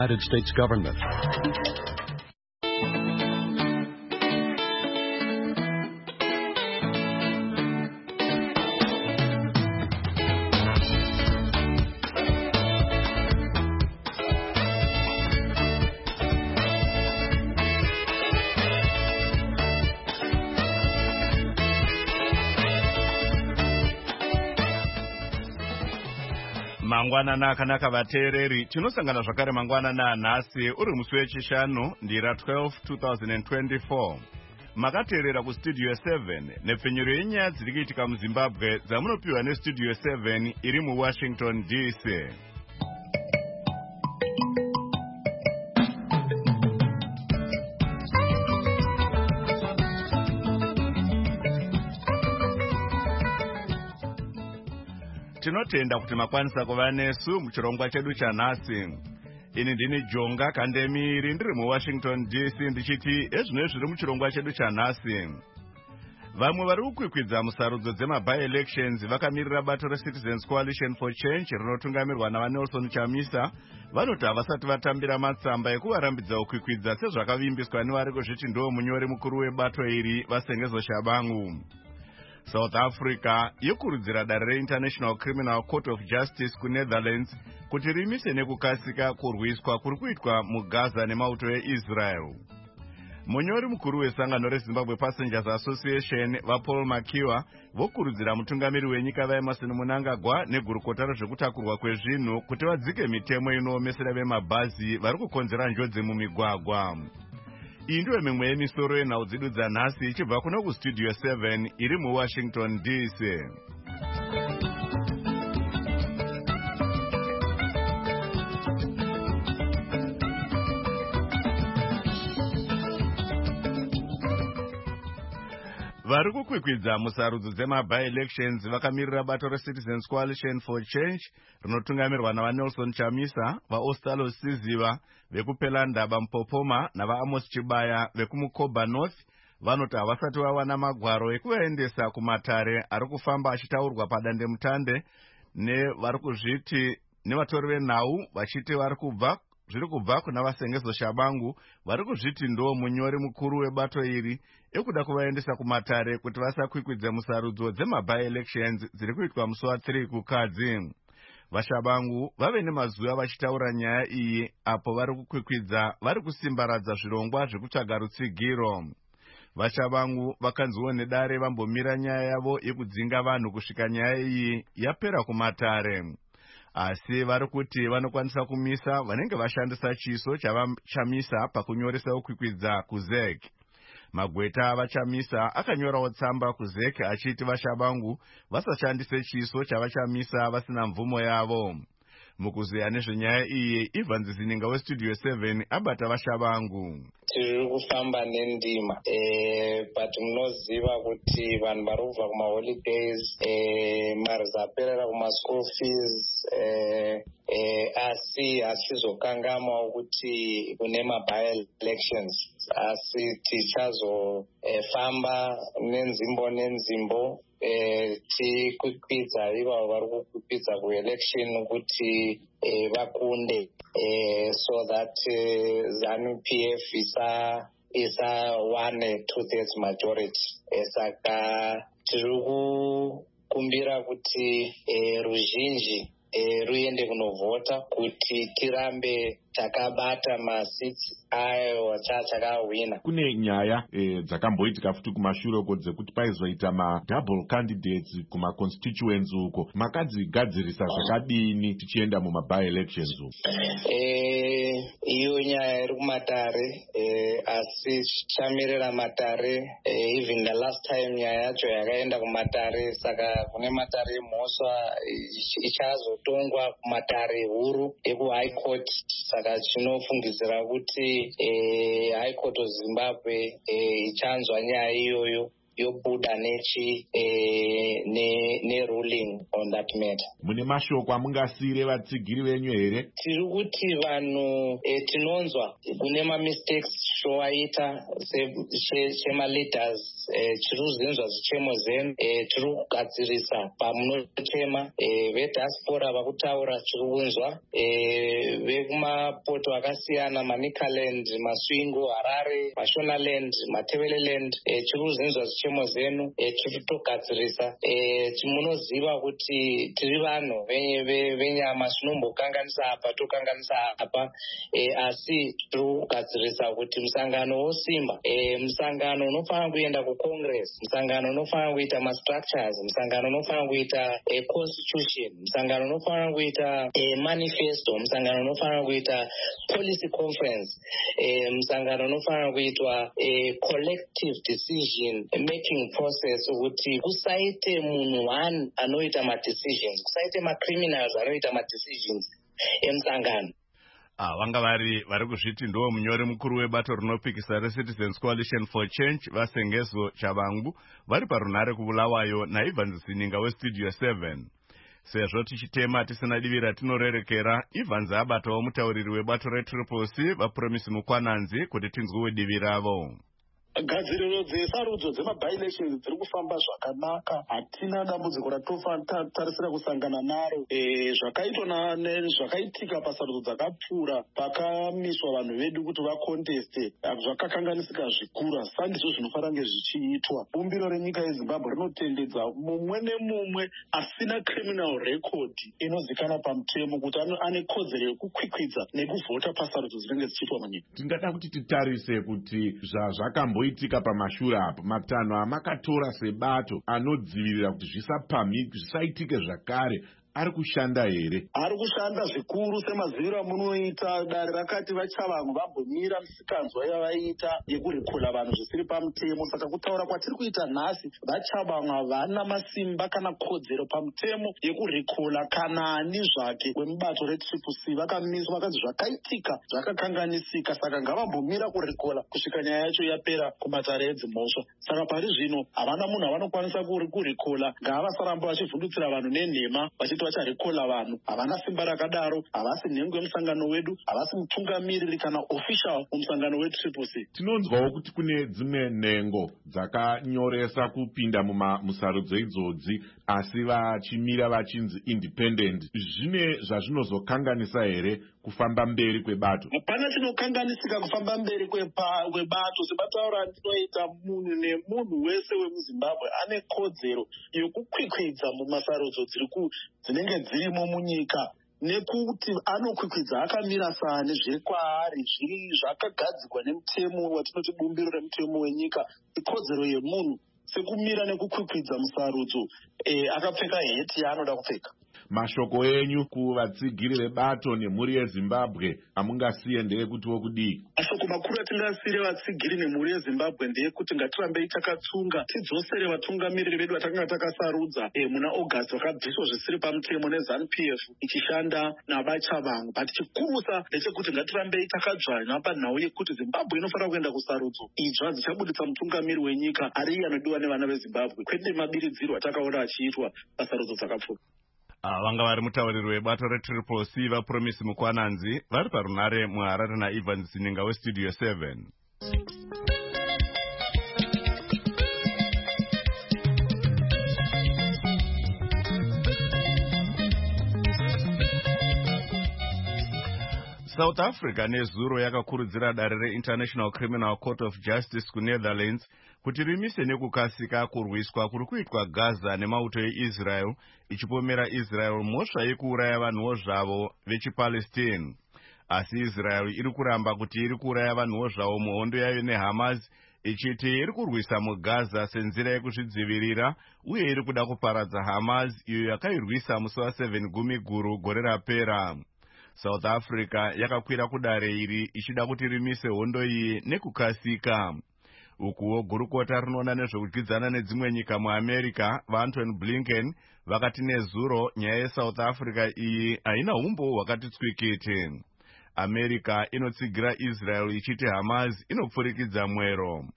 United States government. Mangwanana akanaka vateereri, tinosangana zvakare mangwanana nhasi uri musi wechishanu ndira 12 2024. Makateerera kustudio 7 nepfenyuro yenyaya dziri kuitika muZimbabwe dzamunopiwa nestudio 7 iri muWashington DC. Tinotenda kuti makwanisa kuva nesu muchirongwa chedu chanhasi. Ini ndini Jonga Kandemiri ndiri muWashington DC ndichiti ezvino zviri muchirongwa chedu chanhasi. Vamwe vari kukwikwidza musarudzo dzema-by-elections vakamirira bato reCitizens Coalition for Change rinotungamirwa navaNelson Chamisa vanoti havasati vatambira matsamba ekuvarambidza kukwikwidza sezvakavimbiswa nevari kuzviti ndo munyori mukuru webato iri Vasengezo Shabangu. South Africa yokurudzira dare reInternational Criminal Court of Justice kuNetherlands kuti rimise nekukasika kurwiswa kuri kuitwa muGaza nemauto eIsrael. Munyori mukuru wesangano reZimbabwe Passengers Association vaPaul Makiwa vokurudzira mutungamiri wenyika vaEmerson Mnangagwa negurukota rezvekutakurwa kwezvinhu kuti vadzike mitemo inoomesera vemabhazi vari kukonzera njodzi mumigwagwa. Iyi ndiyo mimwe yemisoro yenhau dzedu dzanhasi ichibva kuno kustudio 7 iri muWashington DC. Vari kukwikwidza musarudzo dzema-by-elections vakamirira bato reCitizens Coalition for Change rinotungamirwa navaNelson Chamisa, vaOstalo Siziva vekuPelandaba Mpopoma navaAmos Chibaya vekumukoba North vanoti havasati vawana magwaro ekuvaendesa kumatare ari kufamba achitaurwa padandemutande nevari kuzviti nevatori venhau vachiti zviri kubva kuna Vasengezo Shabangu vari kuzviti ndo munyori mukuru webato iri ekuda kuvaendesa kumatare kuti vasakwikwidze musarudzo dzema-by-elections dziri kuitwa musi wa3 kukadzi. VaShabangu vave nemazuva vachitaura nyaya iyi apo vari kukwikwidza vari kusimbaradza zvirongwa zvekutsvaga rutsigiro. VaShabangu vakanziwo nedare vambomira nyaya yavo yekudzinga vanhu kusvika nyaya iyi yapera kumatare. Asi vari kuti vanokwanisa kumisa vanenge vashandisa chiso chavachamisa pakunyoresa kukwikwidza kuZEC. Magweta avachamisa akanyorawo tsamba kuZEC achiti vaShabangu vasashandise chiso chavachamisa vasina mvumo yavo. Mukuzeya nezvenyaya iyi, Ivan Zizininga westudio 7 abata vaShabangu. Tiri kufamba nendima but munoziva kuti vanhu vari kubva kumaholidays, mari dzaperera kumaschool fees, asi hasizokangamwa kuti kune ma-by-elections, asi tichazofamba nenzimbo tikwikwidza ivavo vari kukwikwidza kuelection kuti vakunde, so that ZANU-PF isa 1/2 majority. Saka tiri kukumbira kuti ruzhinji ruende kunovhota kuti tirambe takabata masits ayo chakahwina. Kune nyaya dzakamboitika futi kumashure uko dzekuti paizoita ma-double candidates kuma-constituents uko. Makadzigadzirisa zvakadini tichienda muma-by-elections uko? Iyo nyaya iri kumatare, asi chamirira matare, even the last time nyaya yacho yakaenda kumatare, saka kune matare emhosva ichazotongwa kumatare huru ekuHigh Court. Saka chinofungidzira kuti High Court of Zimbabwe ichanzwa nyaya iyoyo yobuda neruling on that matter. Mune mashoko amungasiyire vatsigiri venyu here? Tiri kuti vanhu tinonzwa kune mistakes zvowaita sema-leaders, tiri kuzinzwa zvichemo zvenyu, tiri kugadzirisa pamunotema. Vediaspora vakutaura tiri kunzwa, vekumapoto akasiyana, Manicaland, Masvingo, Harare, Mashonaland, Mateveleland, tiri kuzinzwa zvichemo zvenyu, tiri kutogadzirisa. Munoziva kuti tiri vanhu venyama, zvinombokanganisa apa tokanganisa apa, asi tiri kugadzirisa kuti musangano wosimba, musangano unofanira kuenda kucongress, musangano unofanira kuita mastructures, musangano unofanira kuita constitution, musangano unofanira kuita manifesto, musangano unofanira kuita policy conference, musangano unofanira kuitwa collective decision making process, kuti kusaite munhu one anoita madecisions, kusaite macriminals anoita madecisions emusangano. Vanga vari kuzviti ndiwo munyori mukuru webato rinopikisa reCitizens Coalition for Change vaSengezo Chavangu vari parunhare kuBulawayo naIvans Zininga weStudio 7. Sezvo tichitema tisina divi ratinorerekera, Ivans abatawo mutauriri webato reTriple-C vaPromise Mukwananzi kuti tinzwewo divi ravo. Gadziriro dzesarudzo dzema-by-elections dziri kufamba zvakanaka. Hatina dambudziko ratotarisira kusangana naro. Zvakaitika pasarudzo dzakapfuura pakamiswa vanhu vedu kuti vakonteste zvakakanganisika zvikuru. Saka ndizvo zvinofanira kunge zvichiitwa. Bumbiro renyika yeZimbabwe rinotendedza mumwe nemumwe asina criminal record inozikanwa pamutemo kuti ane kodzero yekukwikwidza nekuvhota pasarudzo dzinenge dzichiitwa munyika. Tingada kuti titarise kuti zvakamboitika pamashure apo matanho amakatora sebato anodzivirira kuti zvisaitike zvakare ari kushanda here? Ari kushanda zvikuru semaziviro amunoita. Dare rakati vaChavangu vambomira misikanzwa yavaiita yekurikula vanhu zvisiri pamutemo. Saka kutaura kwatiri kuita nhasi, vaChavangu havana masimba kana kodzero pamutemo yekurikula kana ani zvake wemubato reTriple-C. Vakamiswa vakazi zvakaitika zvakakanganisika, saka ngavambomira kurikula kusvika nyaya yacho yapera kumatare edzimhosva. Saka pari zvino havana munhu avanokwanisa kurikula. Ngavasaramba vachivhundutsira vanhu nenhema vacharikola vanhu. Havana simba rakadaro, havasi nhengo yemusangano wedu, havasi mutungamiriri kana official mumusangano weTriple-C. Tinonzwawo kuti kune dzimwe nhengo dzakanyoresa kupinda musarudzo idzodzi asi vachimira vachinzi independent. Zvine zvazvinozokanganisa here kufamba mberi kwebato? Hapana chinokanganisika kufamba mberi kwebato. Sebataura ndinoita, munhu nemunhu wese wemuZimbabwe ane kodzero yokukwikwidza mumasarudzo dzinenge dzirimo munyika, nekuti anokwikwidza akamira sane zviri kwaari, zviri zvakagadzirwa nemutemo watinoti bumbiro remutemo wenyika. Ikodzero yemunhu sekumira nekukwikwidza musarudzo, akapfeka heti yaanoda kupfeka. Mashoko enyu kuvatsigiri vebato nemhuri yeZimbabwe amungasiye ndeyekutiwo kudii? Mashoko makuru atingasiyire vatsigiri nemhuri yeZimbabwe ndeyekuti ngatirambei takatsunga, tidzosere vatungamiriri vedu vatakanga takasarudza muna August vakabviswa zvisiri pamutemo neZANU-PF ichishanda navaChavangu. But chikurusa ndechekuti ngatirambei takadzvanya panhau yekuti Zimbabwe inofanira kuenda kusarudzo idzva dzichabuditsa mutungamiri wenyika ari iye anodiwa nevana veZimbabwe, kwete mabiridzirwo atakaona achiitwa pasarudzo dzakapfuura. Vanga vari mutauriri webato reTriple-C vaPromise Mukwananzi vari parunhare muHarare naIvans Zininga weStudio 7. South Africa nezuro yakakurudzira dare reInternational Criminal Court of Justice kuNetherlands kuti rimise nekukasika kurwiswa kuri kuitwa Gaza nemauto eIsrael, ichipomera Israel mhosva yekuuraya vanhuwo zvavo vechiPalestine. Asi Israel iri kuramba kuti iri kuuraya vanhuwo zvavo muhondo yayo neHamas, ichiti iri kurwisa muGaza senzira yekuzvidzivirira uye iri kuda kuparadza Hamas iyo yakairwisa musi wa7 Gumiguru gore rapera. South Africa yakakwira kudare iri ichida kuti rimise hondo iyi nekukasika. Ukuwo gurukota rinoona nezvekudyidzana nedzimwe nyika muAmerica vaAntony Blinken vakati nezuro nyaya yeSouth Africa iyi haina umbo hwakati tswikiti. America inotsigira Israel ichiti Hamas inopfurikidza mwero.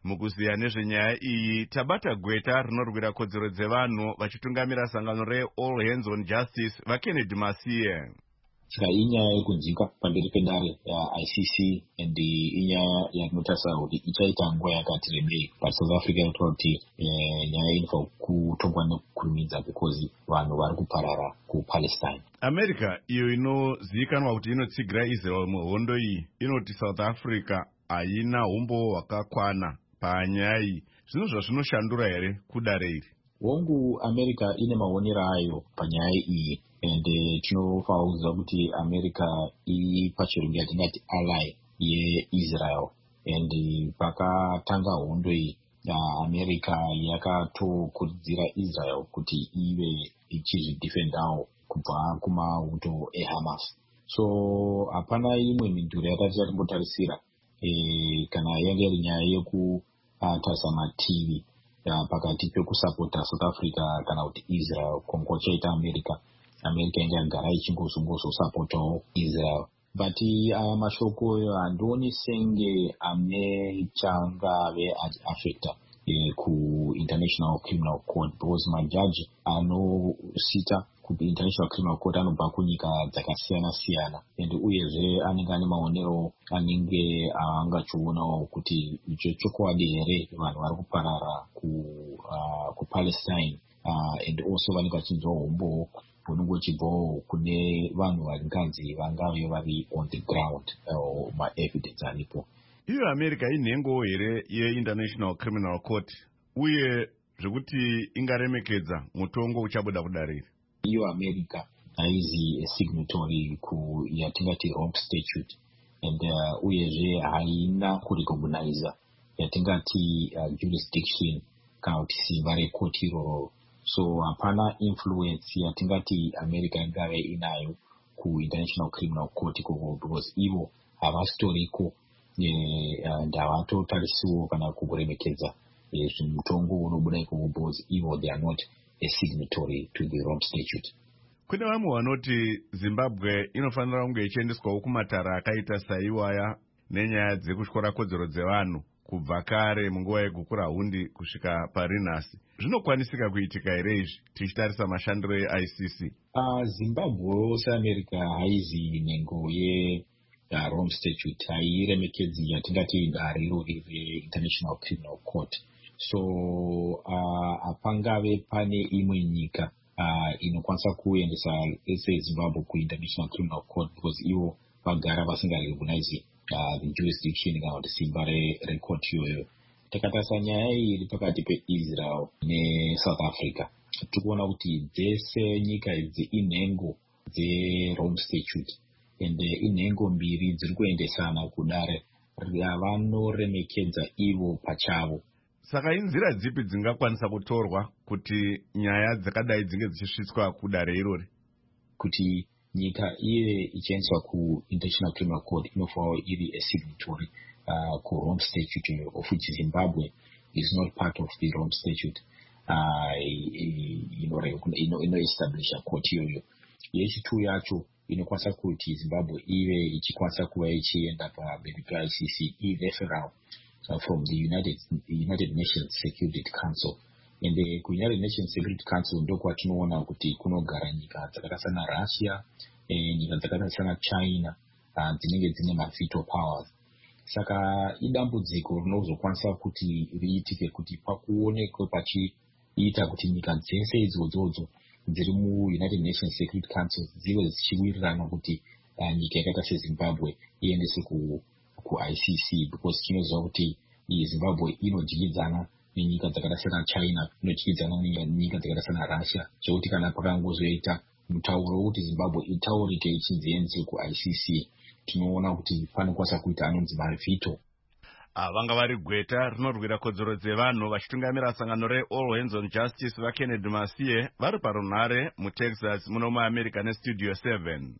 Mukuziya nezvenyaya iyi, tabata gweta rinorwira kodzero dzevanhu vachitungamira sangano reAll Hands on Justice vaKennedy Masiye. Saka inyaya yekunzika pamberi pedare ICC and inyaya yatinotarisa kuti ichaita nguva yakati rebei paSouth Africa inotaura kuti nyaya inofanira kutongwa nekukurumidza because vanhu vari kuparara kuPalestine. America iyo inozivikanwa kuti inotsigira Israel muhondo iyi inoti South Africa haina umbo hwakakwana panyaya iyi. Zvinhu zvazvinoshandura here kudare iri? Hongu America ine maonero ayo panyaya iyi, and tinofanira kuziva kuti America pachirungu yatingati ally yeIsrael, and pakatanga hondo iyi America yakatokurudzira Israel kuti ive ichizvidefendawo kubva kumauto eHamas. So hapana imwe midhuri yatati timbotarisira kana yange iri nyaya yekutarisa mativi pakati pekusapota South Africa kana kuti Israel kongo chaita America inge yagara ichingozongozosapotawo Israel. But mashoko handoni senge ane changave achiafecta ku-International Criminal Court, because majaji anosita ku-International Criminal Court anobva kunyika dzakasiyana-siyana, and uyezve anenge ane maonero anenge angachionawo kuti chokwadi here vanhu vari kuparara kuPalestine, and also vanenge vachinzwa umbo hunenge uchibvawo kune vanhu varinganzi vangave vari on the ground, ma-evidence aripo. Iyo America inhengo here yeInternational Criminal Court, uye zvekuti ingaremekedza mutongo uchabuda kudarira? Iyo America haizi signatory yatingati Rome Statute, and uyezve haina kurecognize yatingati jurisdiction kana kuti simba rekoti iroro. So hapana influence yatingati America ingave inayo ku-International Criminal Court ikoko, because ivo havasitoriko ndavatotarisiwo kana kuremekedza mutongo unobuda ikoko, because ivo they are not a signatory to the Rome Statute. Kune vamwe vanoti Zimbabwe inofanira kunge ichiendeswawo kumatara akaita saiwaya nenyaya dzekutyora kodzero dzevanhu kubva kare munguva yekukura hundi kusvika parinhasi. Zvinokwanisika kuitika here izvi tichitarisa mashandiro eICC? Zimbabwe seAmerica haizi nhengo yeRome Statute, hairemekedzi yatingati dare irori reInternational Criminal Court. So hapangave pane imwe nyika inokwanisa kuendesa seZimbabwe kuInternational Criminal Court, because ivo vagara vasingarecognize the jurisdiction kana kuti simba rekoti iyoyo. Takatarisa nyaya iyi iri pakati peIsrael neSouth Africa, tikuona kuti dzese nyika idzi inhengo dzeRome Statute, and inhengo mbiri dziri kuendesana kudare ravanoremekedza ivo pachavo. Saka inzira dzipi dzingakwanisa kutorwa kuti nyaya dzakadai dzinge dzichisvitswa kudare irori? Kuti nyika ive ichiendeswa ku-International Criminal Court inofanira iri a signatory ku-Rome Statute, of which Zimbabwe is not part of the Rome Statute. Inoestablisha court iyoyo. Yechitu yacho inokwanisa kuti Zimbabwe ive ichikwanisa kuva ichienda pamberi peICC i-referral from the United Nations Security Council. And the United Nations Security Council ndokwa tinoona kuti kunogara nyika dzakaita sana Russia, nyika dzakaita sana China, dzinenge dzine ma-veto powers. Saka idambudziko rinozokwanisa kuti riitike kuti pakuonekwe pachiita kuti nyika dzese idzodzo dziri mu-United Nations Security Council dzive dzichiwirirana kuti nyika yakaita seZimbabwe iendese ku-ICC, because tinoziva kuti Zimbabwe inodyidzana nenyika dzakaita sana China, inodyidzana nenyika dzakaita sana Russia, zvekuti kana pakangozoita mutauro wekuti Zimbabwe itaurike ichinzi iendeswe kuICC, tinoona kuti panokwanisa kuita anonzi mavhito. Vanga vari gweta rinorwira kodzero dzevanhu vachitungamira sangano reAll Hands on Justice vaKennedy Masiye vari parunhare muTexas muno muAmerica neStudio 7.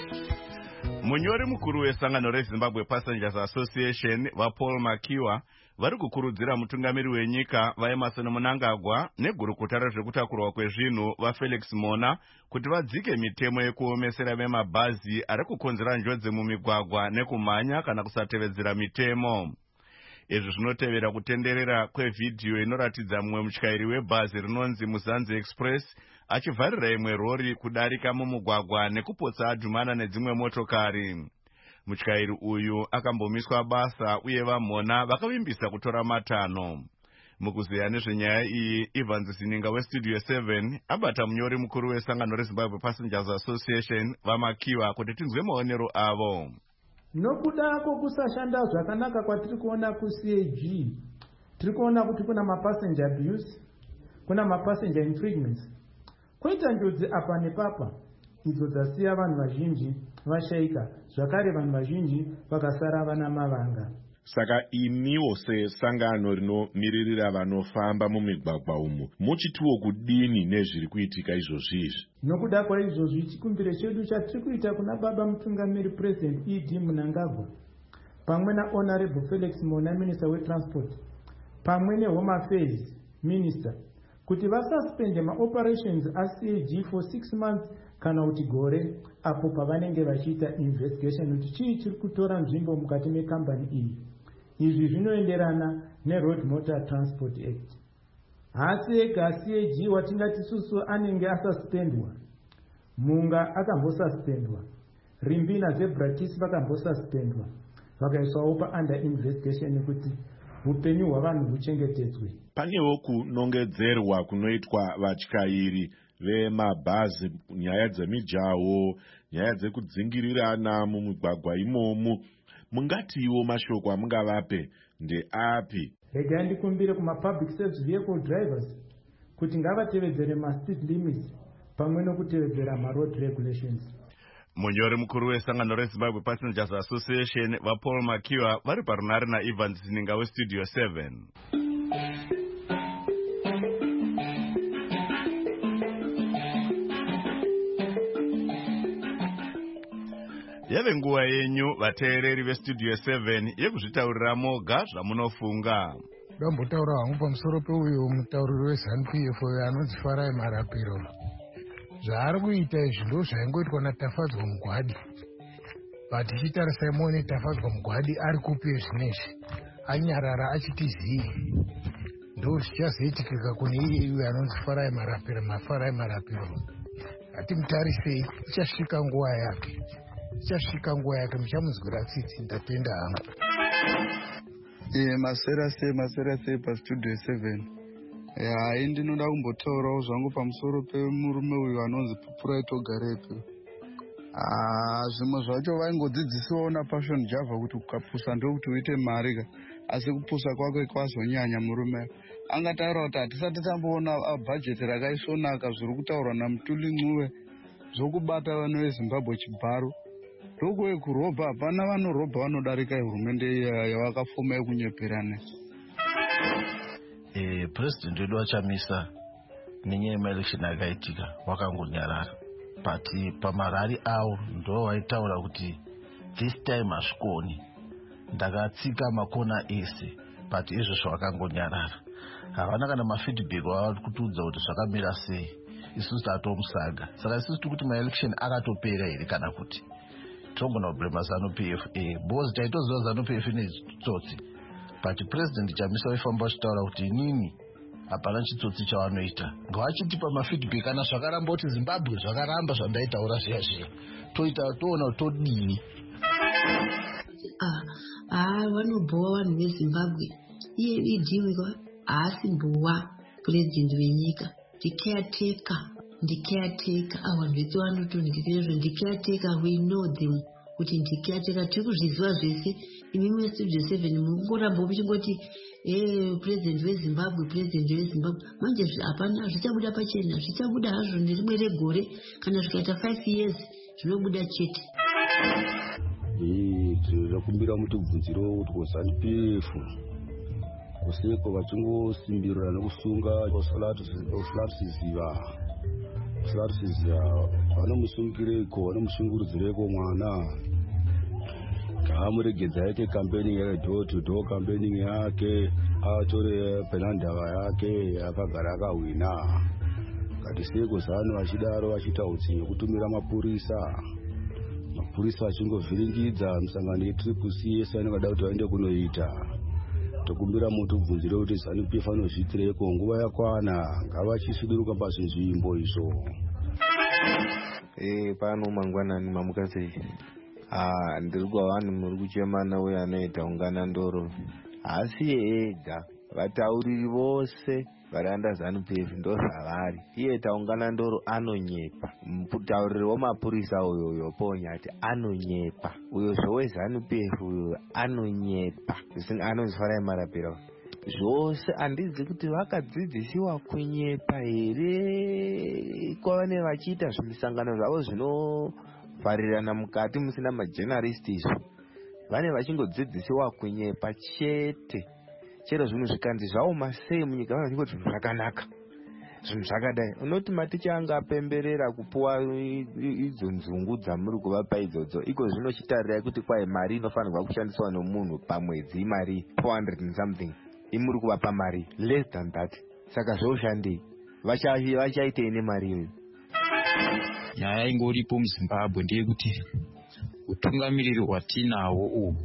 Munyori mukuru wesangano reZimbabwe Passengers Association vaPaul Makiwa vari kukurudzira mutungamiri wenyika vaEmerson Mnangagwa negurukuta rezvekutakurwa kwezvinhu vaFelix Mona kuti vadzike mitemo yekuomesera vemabhazi ari kukonzera njodzi mumigwagwa nekumhanya kana kusatevedzera mitemo. Izvi zvinotevera kutenderera kwevhidhiyo inoratidza mumwe mutyairi webhazi rinonzi Muzanzi Express achivharira imwe rori kudarika mumugwagwa nekupotsa adhumana nedzimwe motokari. Mutyairi uyu akambomiswa basa uye vaMona vakavimbisa kutora matanho. Mukuziya nezvenyaya iyi, Evans Zininga weStudio 7 abata munyori mukuru wesangano reZimbabwe Passengers Association vamakiwa kuti tinzwe maonero avo. Nokuda kwokusashanda zvakanaka kwatiri kuona kuCAG, tiri kuona kuti kuna mapassenger abuse, kuna mapassenger infringements, koita njodzi apa nepapa idzo dzasiya vanhu vazhinji vashaika, zvakare vanhu vazhinji vakasara vana mavanga. Saka imiwo sesangano rinomiririra vanofamba mumigwagwa umu muchitiwo kudini nezviri kuitika izvozvizvi? Nokuda kwaizvozvi chikumbiro chedu chatiri kuita kuna baba mutungamiri President E.D. Mnangagwa pamwe naHonorable Felix Mona Minister weTransport pamwe neHome Affairs Minister kuti vasuspende maoperations aCAG for 6 months kana kuti gore apo pavanenge vachiita investigation kuti chii chiri kutora nzvimbo mukati mekambani iyi. Izvi zvinoenderana neRoad Motor Transport Act. Hasi ega CAG watingati susu anenge asuspendwa, Munga akambosuspendwa, Rimbi naZebratisi vakambosuspendwa, vakaiswawo under investigation kuti upenyu hwavanhu huchengetedzwe. Panewo kunongedzerwa kunoitwa vatyairi vemabhazi, nyaya dzemijaho, nyaya dzekudzingirirana mumigwagwa imomu. Mungatiwo mashoko amungavape ndeapi? Regai ndikumbire kuma-public service vehicle drivers kuti ngavatevedzere ma-speed limits pamwe nokutevedzera ma-road regulations. Munyori mukuru wesangano reZimbabwe Passengers Association vaPaul Makiwa vari parunare naEvans Zininga weStudio 7. Yave nguva yenyu vateereri veStudio 7 yekuzvitaurira moga zvamunofunga. Ndombotaura hangu pamusoro peuyo mutauriri weZANU-PF anonzi Farai Marapiro. Zvaari kuita izvi ndozvaingoitwa naTafadzwa Mugwadi. But tichitarisai muone Tafadzwa Mugwadi ari kupi zvinezvi, anyarara achiti zii. Ndo zvichazoitika kune iye anonzi Farai Marapiro. Hatimutarisei, ichasvika nguva yake. Muchamunzwira tsitsi, ndatenda hangu. Masera sei paStudio 7. Hai, ndinoda kumbotaurawo zvangu pamusoro pemurume uyu anonzi Pupuraito Garepe. Zvimwe zvacho vaingodzidzisiwawo naPassion Java kuti ukapusa ndokuti uite mari ka, asi kupusa kwake kwazonyanya murume. Angataura kuti hatisati tamboona bhajeti rakaisvonaka zviri kutaurwa naMutuli Ncube zvokubata vanhu veZimbabwe chibharo. Ndokuwe kurobha, hapana vanorobha vanodarika hurumende yavakafoma yekunyeperana. President wedu wachamisa nenyaya yemaelection akaitika wakangonyarara. But pamarari awo ndo waitaura kuti this time hazvikoni. Ndakatsika makona ese, but izvozvo wakangonyarara. Havana kana mafeedback wavari kutiudza kuti zvakamira sei. Isusu tatomusaga. Saka isusu tiri kuti maelection akatopera here kana kuti tongona kublema ZANU-PF. Because taitoziva ZANU-PF nechitsotsi. But President Chamisa waifamba achitaura kuti inini hapana chitsotsi chavanoita. Ngavachitipa mafeedback kana zvakaramba kuti Zimbabwe zvakaramba zvandaitaura zviya. Toona kuti todini. Vanobhowa vanhu veZimbabwe. Iye idhiwika haasimbowa president wenyika. Ndicaretaker. Vanhu vedu vanotonhekera ndicaretaker, we know them. Kuti ndicaretaker tiri kuzviziva zvese. Imimi weStudio 7 mungoramba muchingoti president weZimbabwe. Manje hapana zvichabuda pachena, zvichabuda hazvo nerimwe regore kana zvikaita 5 years zvinobuda chete. Tinokumbira mutibvunziro kuti kuZANU-PF kuseko vachingosimbirira nekusunga usilatusiziva vanomusungireko, vanomushungurudzireko mwana. ngaamuregedza aite campaigning yake door to door campaigning yake atore penandava yake akagara akahwina ngatiseko zano vachidaro vachiita utsinye kutumira mapurisa vachingovhiringidza musangano yetriplec yese anongada kuti vaende kunoita tokumbira muti ubvunzire kuti ZANU-PF anozviitireko nguva yakwana ngavachisuduruka pazvinzvimbo izvo. Pano mangwanani mamuka sei? Ndiri kuva vanhu muri kuchemana uye anoita ungana ndoro asi ega vatauriri vose vari anda ZANU-PF ndo zvavari. Iye taungana ndoro anonyepa, mutauriri wemapurisa uyo ponyati anonyepa, uyo zvowe ZANU-PF uyo anonyepa, anozifara marapira zvose. Handidzi kuti vakadzidzisiwa kunyepa here kwavane vachiita zvimisangano zvavo zvinovharirana mukati musina majournalist izvo, vane vachingodzidzisiwa kunyepa chete. Chero zvinhu zvikanzi zvaoma sei munyika vana vachingoti zvinhu zvakanaka, zvinhu zvakadai, unoti maticha anga apemberera kupuwa idzo nzungu dzamuri kuvapa idzodzo, iko zvinochitarirai kuti kwai mari inofanirwa kushandiswa nomunhu pamwedzi mari 400 and something, imuri kuvapa mari less than that. Saka zvoshandei, vachaitei nemari iyoyo? Nyaya ingoripo muZimbabwe ndeyekuti utungamiriri hwatinahwo uhu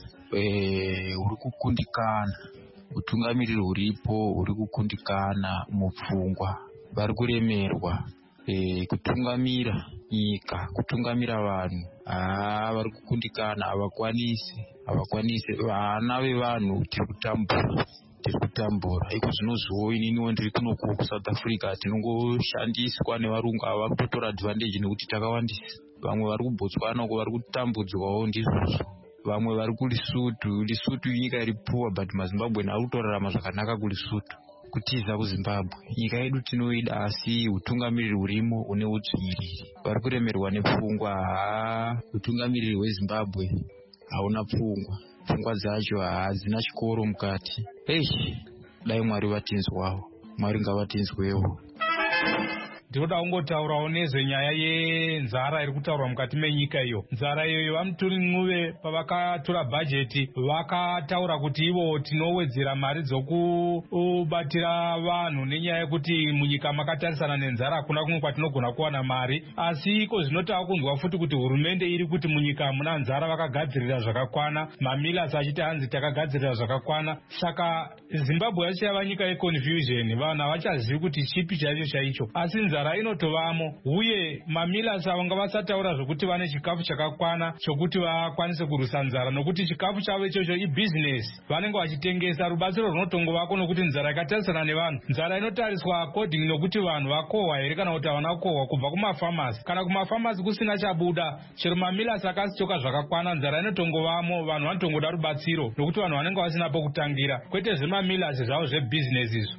uri kukundikana. Utungamiriri huripo huri kukundikana mupfungwa, vari kuremerwa kutungamira nyika, kutungamira vanhu vari kukundikana, havakwanisi. Vana vevanhu tiri kutambura. Iko zvinozvo ininiwo ndiri kunokuwo kuSouth Africa tinongoshandiswa nevarungu ava kutotora advantage nekuti takawandisa. Vamwe vari kubotswana uko vari kutambudzwawo ndizvozvo. Vamwe vari kuLesotho nyika iri poor but maZimbabwe ari kutorarama zvakanaka kuLesotho. Kutiza kuZimbabwe nyika yedu tinoida, asi utungamiriri hurimo une udzvinyiriri, vari kuremerwa nepfungwa. Utungamiriri hweZimbabwe hauna pfungwa dzacho hadzina chikoro mukati. Dai Mwari vatinzwawo, Mwari ngavatinzwewo. Ndinoda kungotaurawo nezvenyaya yenzara iri kutaurwa mukati menyika iyo. Nzara iyoyo vamutori Ncube pavakatora bhajeti vakataura kuti ivo tinowedzera mari dzokubatira vanhu nenyaya yekuti munyika makatarisana nenzara hakuna kumwe kwatinogona kuwana mari. Asi iko zvinotava kunzwa futi kuti hurumende iri kuti munyika muna nzara vakagadzirira zvakakwana, mamilas achiti hanzi takagadzirira zvakakwana. Saka Zimbabwe yachava nyika yeconfusion, vanhu havachazivi kuti chipi chaicho. Asi nzara inotovamo, uye mamilas avo ngavasataura zvokuti vane chikafu chakakwana chokuti vakwanise kurwisa nzara, nokuti chikafu chavo ichocho ibhizinesi, vanenge vachitengesa. Rubatsiro runotongovako nokuti nzara ikatarisana nevanhu, nzara inotariswa according nokuti vanhu vakohwa here kana kuti havana kukohwa kubva kumafamasi. Kana kumafamasi kusina chabuda, chero mamilas akasitoka zvakakwana, nzara inotongovamo, vanhu vanotongoda rubatsiro nokuti vanhu vanenge vasina pokutangira, kwete zvemamilas zvavo zvebhizinesi izvo.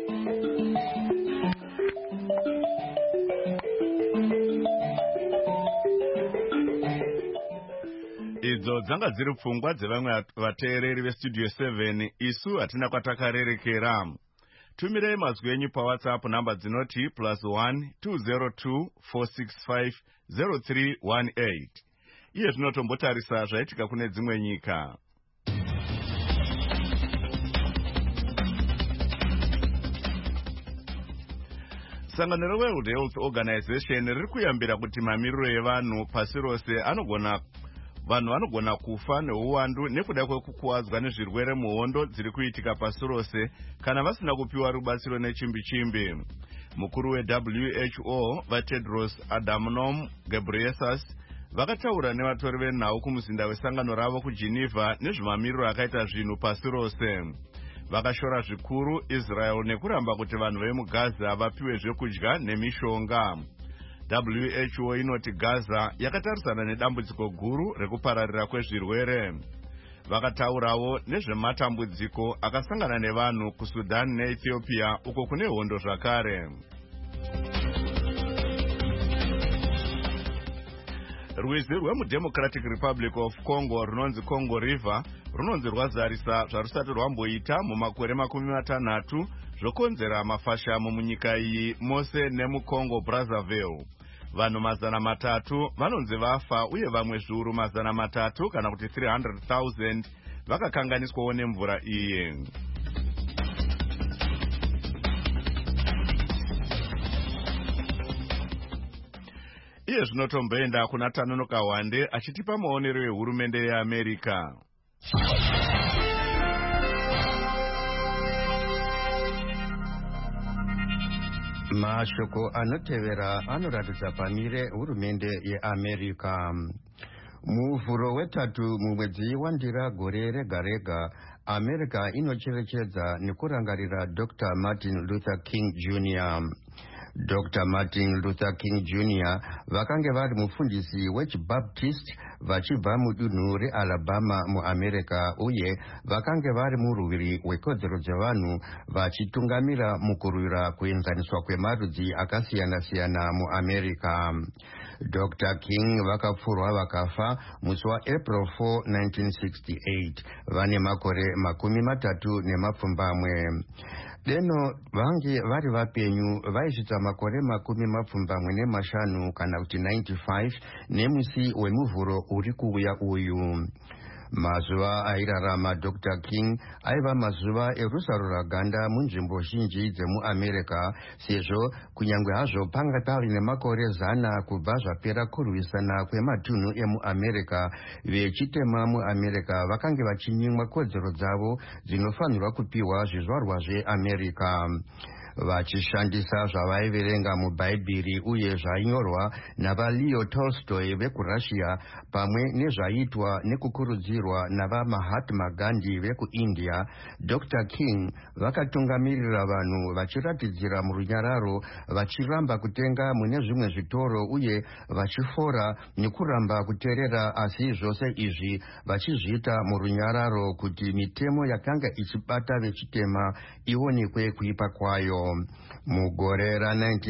Idzo dzanga dziri pfungwa dzevamwe vateereri vestudio 7. Isu hatina kwatakarerekera. Tumirei mazwi enyu paWhatsApp namba dzinoti +1 202 465 0318. Iye zvinotombotarisa zvaitika kune dzimwe nyika. Sangano reWorld Health Organization riri kuyambira kuti mamiriro evanhu pasi rose vanhu vanogona kufa neuwandu nekuda kwekukuwadzwa nezvirwere muhondo dziri kuitika pasi rose kana vasina kupiwa rubatsiro nechimbi-chimbi. Mukuru weWHO vaTedros Adhanom Ghebreyesus vakataura nevatori venhau kumuzinda wesangano ravo kuGeneva nezvemamiriro akaita zvinhu pasi rose. Vakashora zvikuru Israel nekuramba kuti vanhu vemuGaza vapiwe zvekudya nemishonga. WHO inoti Gaza yakatarisana nedambudziko guru rekupararira kwezvirwere. Vakataurawo nezvematambudziko akasangana nevanhu kuSudan neEthiopia uko kune hondo zvakare. Rwizi rwemuDemocratic Republic of Congo runonzi Congo River runonzi rwazarisa zvarusati rwamboita mumakore 60 zvokonzera mafashamo munyika iyi mose nemuCongo Brazzaville. Vanhu 300 vanonzi vafa uye vamwe zviuru 300 kana kuti 300,000 vakakanganiswawo nemvura iyi. Iye zvinotomboenda kuna Tanonoka Wande achitipa maonero ehurumende yeAmerika. Mashoko anotevera anoratidza pamire hurumende yeAmerika. Muvhuro wetatu mumwedzi wandira gore rega rega, America inocherechedza nekurangarira Dr. Martin Luther King Jr. Dr. Martin Luther King Jr. vakange vari mufundisi wechibaptist vachibva mudunhu reAlabama muAmerika uye vakange vari murwiri wekodzero dzevanhu vachitungamira mukurwira kuenzaniswa kwemarudzi akasiyana-siyana muAmerika. Dr. King vakapfurwa vakafa musi waApril 4, 1968 vane makore 30. Deno vange vari vapenyu vaisvitsa makore 25 kana kuti 95 nemusi wemuvhuro uri kuuya uyu. Mazuva airarama Dr. King aiva mazuva erusarura ganda munzvimbo zhinji dzemuAmerika, sezvo kunyangwe hazvo panga pari nemakore 100 kubva zvapera kurwisana kwematunhu emuAmerika, vechitema muAmerika vakange vachinyimwa kodzero dzavo dzinofanirwa kupiwa zvizvarwa zveAmerika. Vachishandisa zvavaiverenga mubhaibheri uye zvainyorwa navaLeo Tolstoy vekuRussia pamwe nezvaitwa nekukurudzirwa navaMahatma Gandhi vekuIndia, Dr. King vakatungamirira vanhu vachiratidzira murunyararo, vachiramba kutenga mune zvimwe zvitoro uye vachifora nekuramba kuteerera, asi zvose izvi vachizviita murunyararo kuti mitemo yakanga ichibata vechitema ionekwe kuipa kwayo. Mugore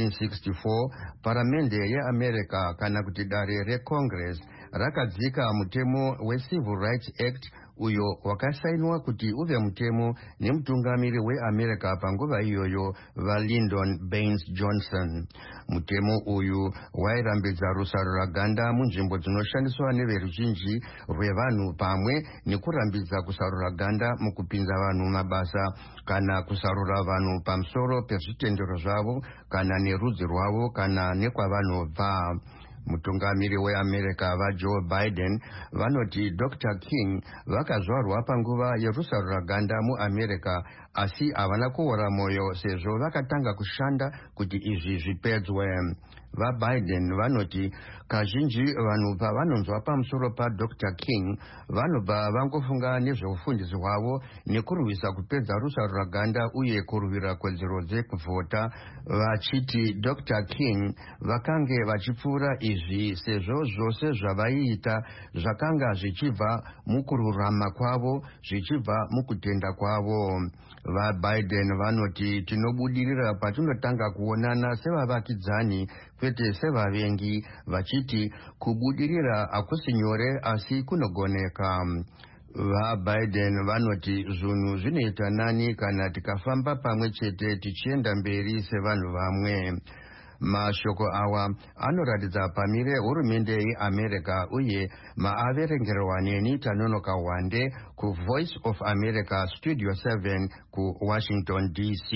ra1964 paramende yeAmerika kana kuti dare reCongress rakadzika mutemo weCivil Rights Act uyo wakasainwa kuti uve mutemo nemutungamiri weAmerika panguva iyoyo vaLyndon Baines Johnson. Mutemo uyu wairambidza rusarura ganda munzvimbo dzinoshandiswa neveruzhinji rwevanhu pamwe nekurambidza kusarura ganda mukupinza vanhu mabasa kana kusarura vanhu pamusoro pezvitendero zvavo kana nerudzi rwavo kana nekwavanobva. Mutungamiri weAmerika vaJoe Biden vanoti Dr. King vakazvarwa panguva yerusarura ganda muAmerika, asi havana kuora moyo sezvo vakatanga kushanda kuti izvi zvipedzwe. VaBiden vanoti kazhinji vanhu pavanonzwa pamusoro paDr. King vanobva vangofunga nezveufundisi hwavo nekurwisa kupedza rusarura ganda uye kurwira kodzero dzekuvhota, vachiti Dr. King vakange vachipfuura izvi sezvo zvose zvavaiita zvakanga zvichibva mukururama kwavo, zvichibva mukutenda kwavo. VaBiden vanoti tinobudirira patinotanga kuonana sevavakidzani kwete sevavengi, vachiti kubudirira hakusi nyore asi kunogoneka. VaBiden vanoti zvinhu zvinoita nani kana tikafamba pamwe chete tichienda mberi sevanhu vamwe. Mashoko awa anoratidza pamire hurumende yeAmerika uye maaverengerwa neni Tanonoka Wande kuVoice of America Studio 7 kuWashington DC.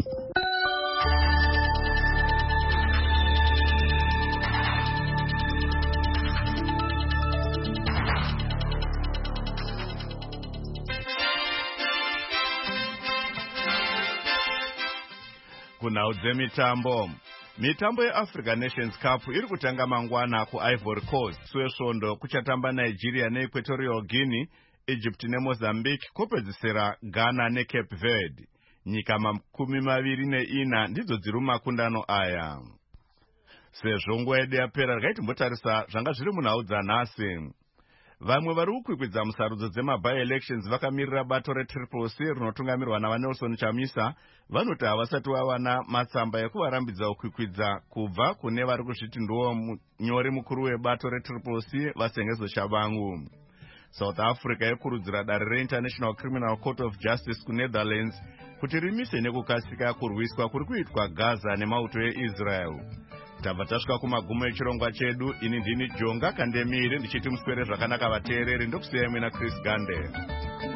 Kunhau dzemitambo. Mitambo yeAfrica Nations Cup iri kutanga mangwana kuIvory Coast. Swesvondo kuchatamba Nigeria neEquatorial Guinea, Egypt neMozambique, kopedzisira Ghana neCape Verde. Nyika 24 ndidzo dziri mumakundano aya. Sezvo nguva yedu yapera rikaitimbotarisa zvanga zviri munhau dzanhasi. Vamwe vari kukwikwidza musarudzo dzemabi-elections vakamirira bato reCCC rinotungamirwa navaNelson Chamisa vanoti havasati vawana matsamba ekuvarambidza kukwikwidza kubva kune vari kuzviti ndiwo munyori mukuru webato reCCC vaSengezo Shabangu. South Africa yekurudzira dare reInternational Criminal Court of Justice kuNetherlands kuti rimise nekukasika kurwiswa kuri kuitwa Gaza nemauto eIsrael. tabva tasvika kumagumo echirongwa chedu. Ini ndini Jonga Kandemire ndichiti muswere zvakanaka vateereri. Ndokusiyai mwina Chris Gande.